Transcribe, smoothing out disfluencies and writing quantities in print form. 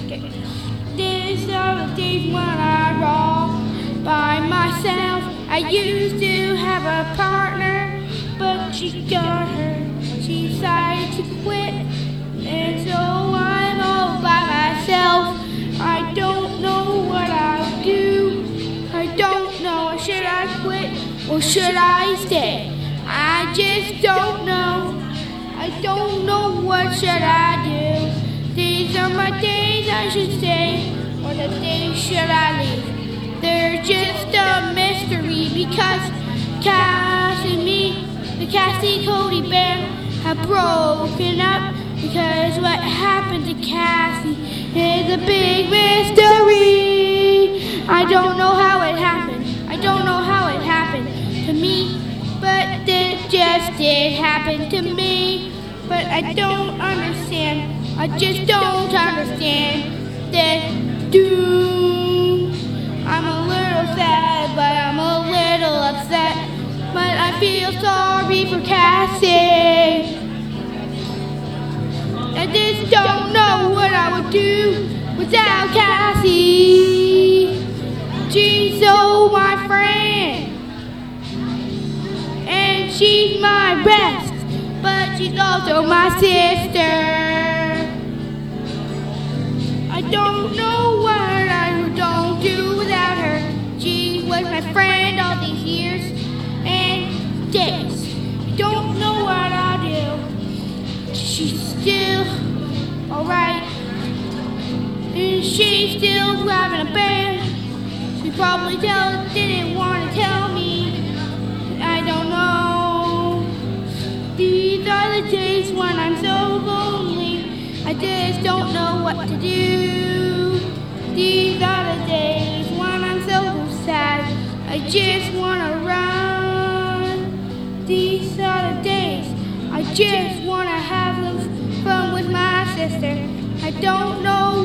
These are the days when I roll by myself. I used to have a partner, but she got hurt. She decided to quit, and so I'm all by myself. I don't know what I'll do. I don't know. Should I quit or should I stay? I just don't know. I don't know what should I do. These are my days I should stay, or the days should I leave. They're just a mystery because Cassie and me, the Cassie Cody band, have broken up because what happened to Cassie is a big mystery. I don't know how it happened. I don't know how it happened to me, but it just did happen to me. But I don't understand. I just don't understand this doom. I'm a little sad, but I'm a little upset. But I feel sorry for Cassie. I just don't know what I would do without Cassie. She's so my friend, and she's my best, but she's also my sister. I don't know what I don't do without her. She was my friend all these years and days. I don't know what I'll do. She's still alright, and she's still driving a band. She probably didn't want to tell me. I don't know. These are the days when I'm so lonely. I just don't know what to do. These are the days when I'm so sad. I just want to run. These are the days I just want to have fun with my sister. I don't know